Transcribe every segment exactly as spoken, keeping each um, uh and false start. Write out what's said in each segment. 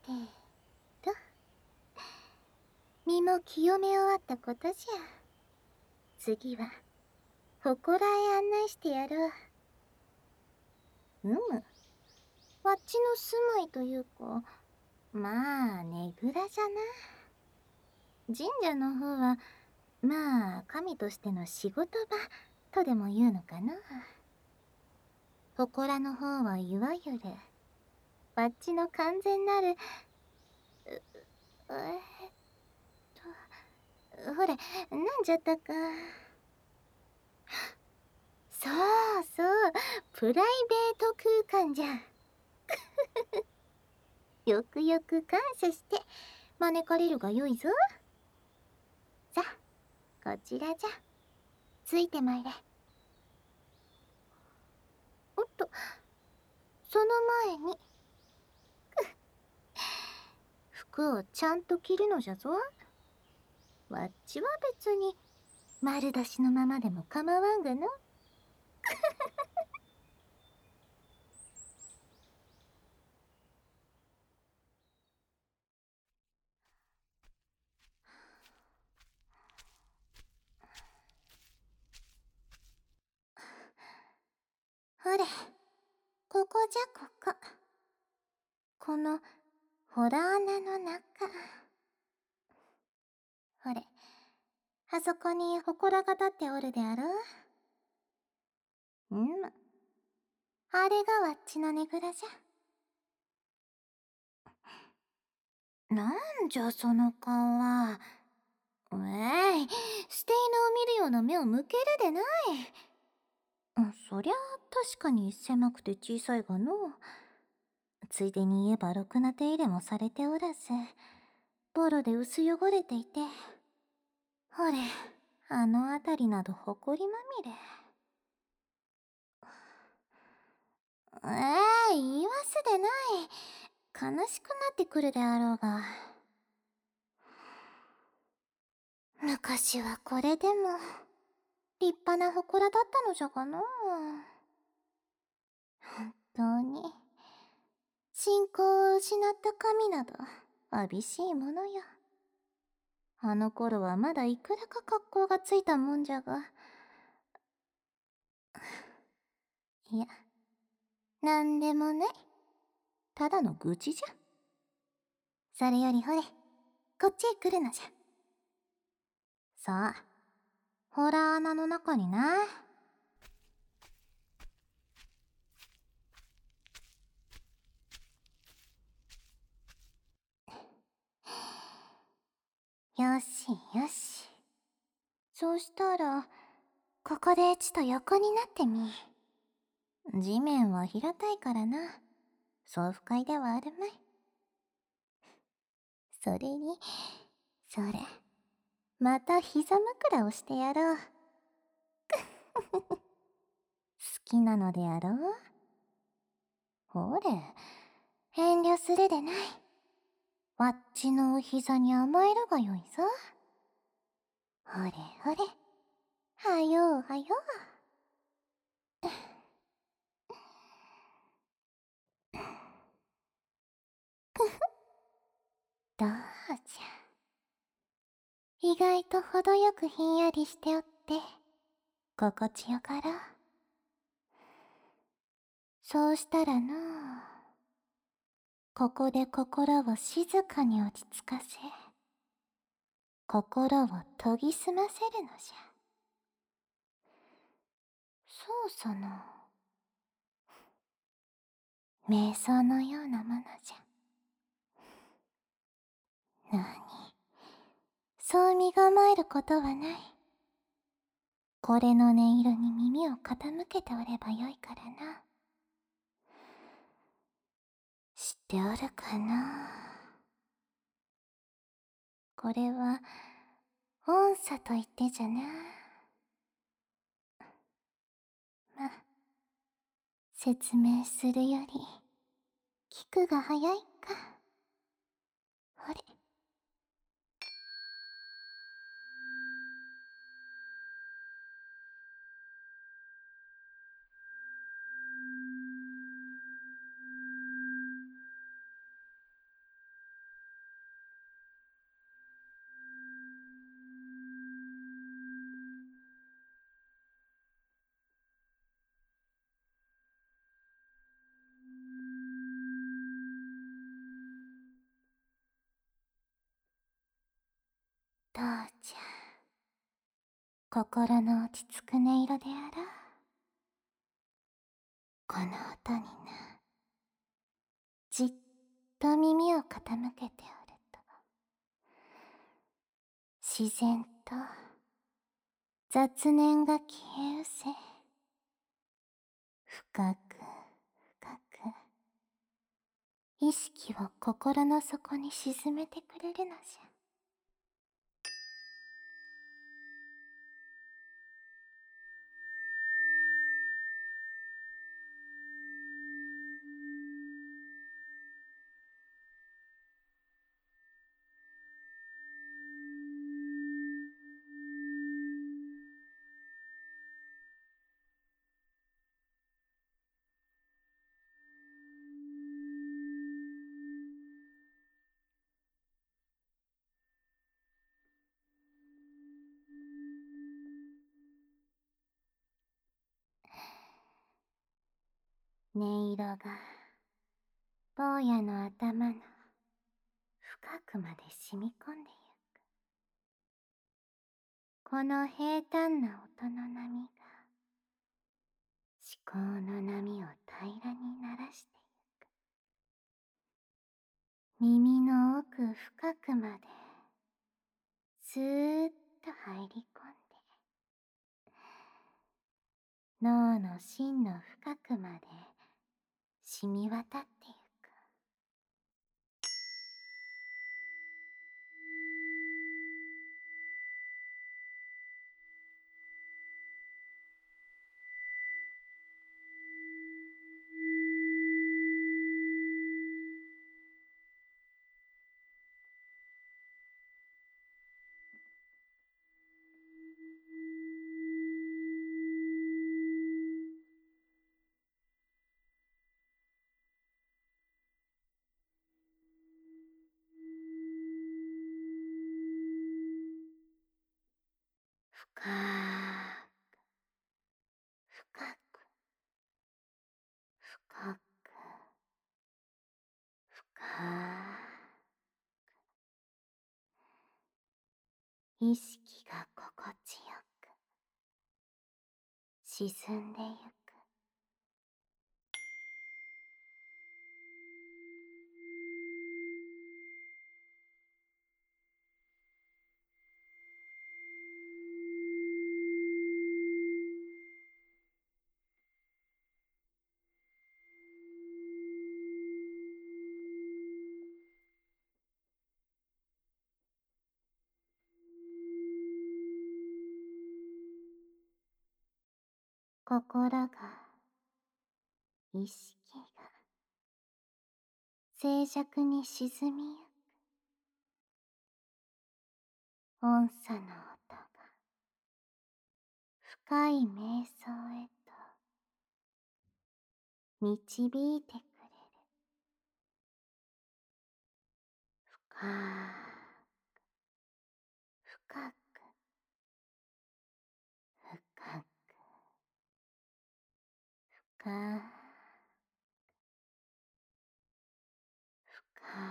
てと、身も清め終わったことじゃ。次は祠へ案内してやろう。うむ、わっちの住まいというか、まあねぐらじゃな。神社の方はまあ神としての仕事場とでも言うのかな。祠の方はいわゆるわっちの完全なるうえー、っとほれ、なんじゃったか。そうそう、プライベート空間じゃん。よくよく感謝して招かれるがよいぞ。さあ、こちらじゃ。ついてまいれ。おっと、その前に服をちゃんと着るのじゃぞ。わっちは別に丸出しのままでも構わんがな。ほれ、ここじゃここ。このほら穴の中。ほれ、あそこに祠が立っておるであろう。うん。あれがわっちのねぐらじゃ。なんじゃその顔は。うえい、捨て犬を見るような目を向けるでない。そりゃ確かに狭くて小さいがの。ついでに言えばろくな手入れもされておらず、ボロで薄汚れていて。ほれ、あの辺りなどほこりまみれ。ええー、言わすでない。悲しくなってくるであろうが。昔はこれでも立派な祠だったのじゃがのう。本当に信仰を失った神などわびしいものよ。あの頃はまだいくらか格好がついたもんじゃが。いや、なんでもない。ただの愚痴じゃ。それよりほれ、こっちへ来るのじゃ。さあ、ほら穴の中にな。よしよし。そうしたら、ここでちと横になってみ。地面は平たいからな。そう不快ではあるまい。それに、それ、また膝枕をしてやろう。好きなのであろう。ほれ、遠慮するでない。わっちのお膝に甘えるがよいぞ。ほれほれ、はようはよう。どうじゃ。意外と程よくひんやりしておって、心地よかろう。そうしたらのう、ここで心を静かに落ち着かせ、心を研ぎ澄ませるのじゃ。そうその、瞑想のようなものじゃ。なに、そう身構えることはない。これの音色に耳を傾けておればよいからな。知っておるかな。これは音叉と言ってじゃな。ま、説明するより聞くが早いか。ほれ。 じゃ。心の落ち着く音色であろう。この音にな、じっと耳を傾けておると、自然と雑念が消えうせ、深く深く意識を心の底に沈めてくれるのじゃ。音色が坊やの頭の深くまで染み込んでゆく。この平坦な音の波が思考の波を平らにならしてゆく。耳の奥深くまでスーッと入り込んで、脳の芯の深くまで染み渡ってゆく。深く深く深く深く、意識が心地よく沈んでゆく。心が、意識が静寂に沈みゆく。音叉の音が深い瞑想へと導いてくれる。深く深く深く深く深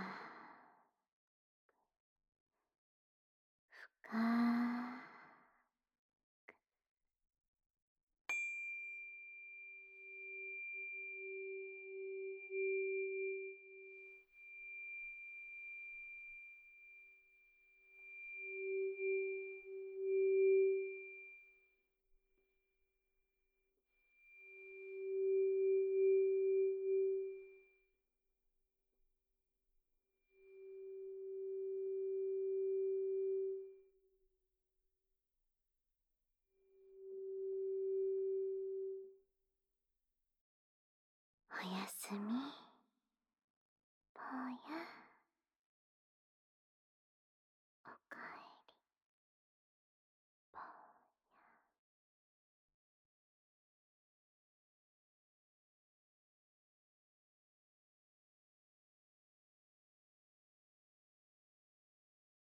く深く。おやすみ。